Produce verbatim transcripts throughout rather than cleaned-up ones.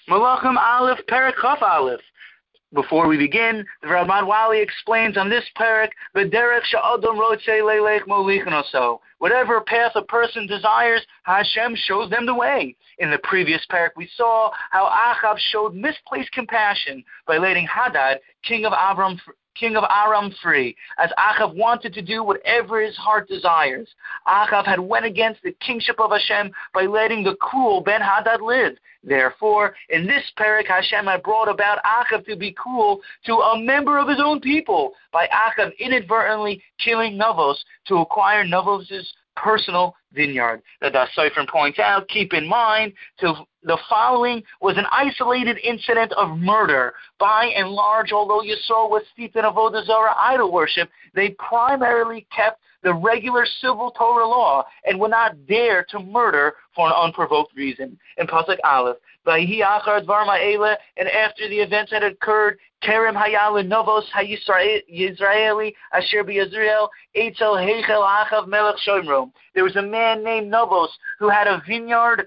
Malachim Aleph, Perek Chaf Aleph. Before we begin, the Ramad Wali explains on this parak, "V'derech she'adam rotzei leilech molichin oso." Whatever path a person desires, Hashem shows them the way. In the previous parak, we saw how Achav showed misplaced compassion by letting Hadad, king of Aram, king of Aram, free, as Achav wanted to do whatever his heart desires. Achav had went against the kingship of Hashem by letting the cruel Ben Hadad live. Therefore, in this parak, Hashem had brought about Achav to be cruel to a member of his own people by Achav inadvertently killing Navos to acquire Navos' personal vineyard. The Das Sofer points out, keep in mind, to the following was an isolated incident of murder. By and large, although Yisrael was steeped in Avodah Zarah idol worship, they primarily kept the regular civil Torah law and would not dare to murder for an unprovoked reason. In Pasuk Aleph, Vayhi achar dvar ma'ele, and after the events had occurred, Kerem hayal novos hayisraeli asher b'Yisrael etzel heichel achav melech shomro. There was a man named Novos who had a vineyard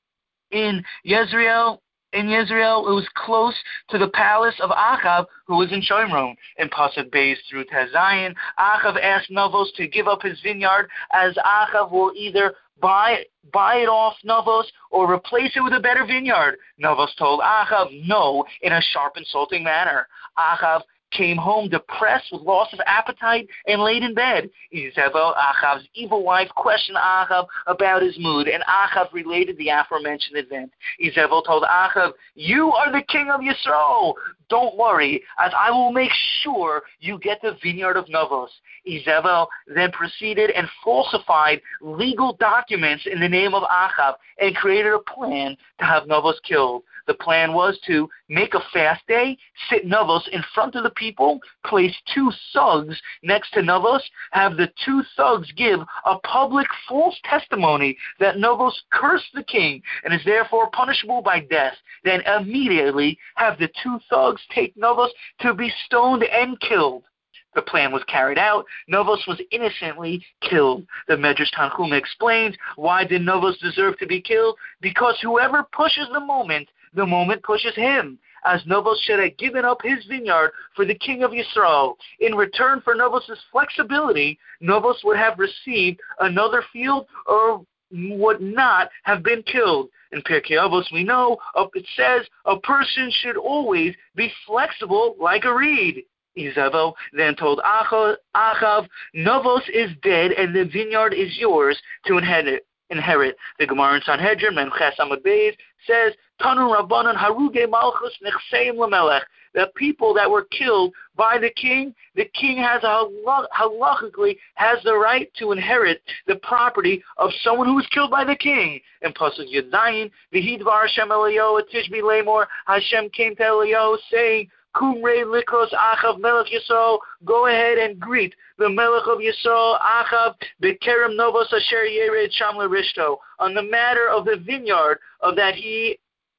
in Yisrael. In Yisrael, it was close to the palace of Achav, who was in Shomron. In Pasuk Beis through Tezayin, Achav asked Novos to give up his vineyard, as Achav will either buy buy it off Novos or replace it with a better vineyard. Novos told Achav no in a sharp, insulting manner. Achav came home depressed with loss of appetite and laid in bed. Izebel, Achav's evil wife, questioned Achav about his mood, and Achav related the aforementioned event. Izebel told Achav, "You are the king of Yisrael. Don't worry, as I will make sure you get the vineyard of Novos." Izebel then proceeded and falsified legal documents in the name of Achav and created a plan to have Novos killed. The plan was to make a fast day, sit Novos in front of the people, place two thugs next to Novos, have the two thugs give a public false testimony that Novos cursed the king and is therefore punishable by death. Then immediately have the two thugs take Novos to be stoned and killed. The plan was carried out. Novos was innocently killed. The Medrash Tanchuma explains, why did Novos deserve to be killed? Because whoever pushes the moment, the moment pushes him, as Novos should have given up his vineyard for the king of Yisrael. In return for Novos' flexibility, Novos would have received another field or would not have been killed. In Pirkei Avos, we know, it says, a person should always be flexible like a reed. Izebel then told Achav, Novos is dead and the vineyard is yours to inherit. Inherit. The Gemara in Sanhedrin, Memches Amud Beis, says, Tanu Rabbanan Haruge Malchus Nechseim Lamelech. The people that were killed by the king, the king has a halachically has the right to inherit the property of someone who was killed by the king. In Pasuk Yadayin, V'hidvar Hashem Eliyahu Tishbi Lemor, Hashem came to Eliyahu saying, Kumrei likros Achav Melech Yisrael, go ahead and greet the Melech of Yisrael, Achav, Bekerem Novos Asher Yered Sham Lerishto, on the matter of the vineyard of that he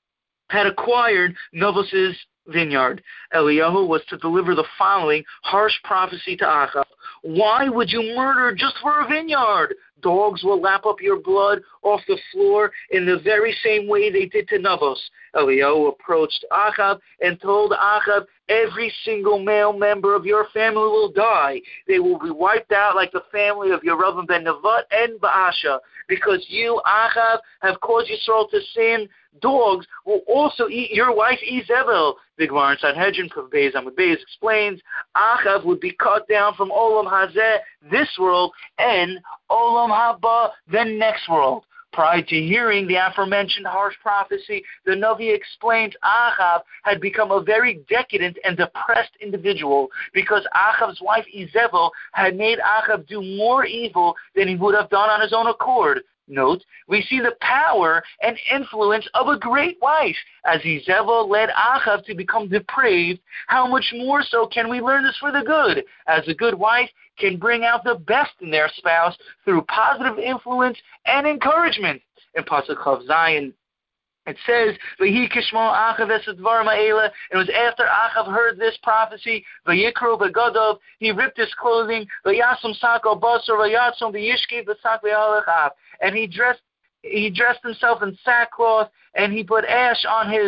had acquired Novos' vineyard. Eliyahu was to deliver the following harsh prophecy to Achav. Why would you murder just for a vineyard? Dogs will lap up your blood off the floor in the very same way they did to Novos. Eliyahu approached Achav and told Achav, every single male member of your family will die. They will be wiped out like the family of Yeravam ben Nevat and Baasha. Because you, Achav, have caused Yisrael to sin, dogs will also eat your wife Izebel. The Gemara in Sanhedrin, Kav Beis Amud Beis, explains, Achav would be cut down from Olam Hazeh, this world, and Olam Haba, the next world. Prior to hearing the aforementioned harsh prophecy, the Navi explains Achav had become a very decadent and depressed individual because Achav's wife Izebel had made Achav do more evil than he would have done on his own accord. Note, we see the power and influence of a great wife. As Izebel led Achav to become depraved, how much more so can we learn this for the good? As a good wife can bring out the best in their spouse through positive influence and encouragement. In Pasuk Chav Zayin, it says, "V'hi kishmo Achav es dvar ma'ela." It was after Achav heard this prophecy, "V'yikru v'gadov," he ripped his clothing, "V'yasum sako basar v'yatzum v'yishki v'sak v'yalachaf," and he dressed he dressed himself in sackcloth and he put ash on his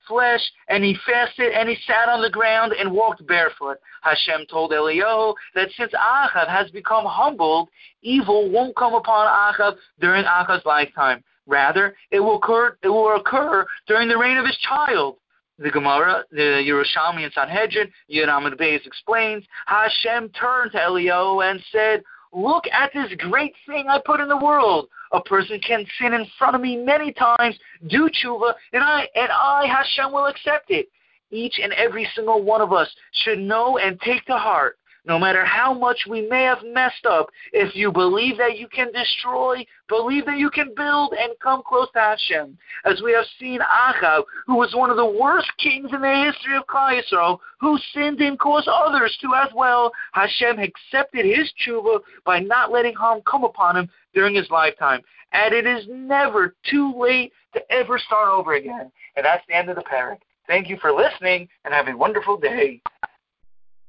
flesh, and he fasted, and he sat on the ground and walked barefoot. Hashem told Eliyahu that since Achav has become humbled, evil won't come upon Achav during Achav's lifetime. Rather, it will occur, it will occur during the reign of his child. The Gemara, the Yerushalmi and Sanhedrin, Yud Amud Beis explains, Hashem turned to Eliyahu and said, look at this great thing I put in the world. A person can sin in front of me many times, do tshuva, and I, and I, Hashem, will accept it. Each and every single one of us should know and take to heart, no matter how much we may have messed up, if you believe that you can destroy, believe that you can build, and come close to Hashem. As we have seen Achav, who was one of the worst kings in the history of Klal Yisrael, who sinned and caused others to as well, Hashem accepted his tshuva by not letting harm come upon him during his lifetime. And it is never too late to ever start over again. And that's the end of the parak. Thank you for listening, and have a wonderful day.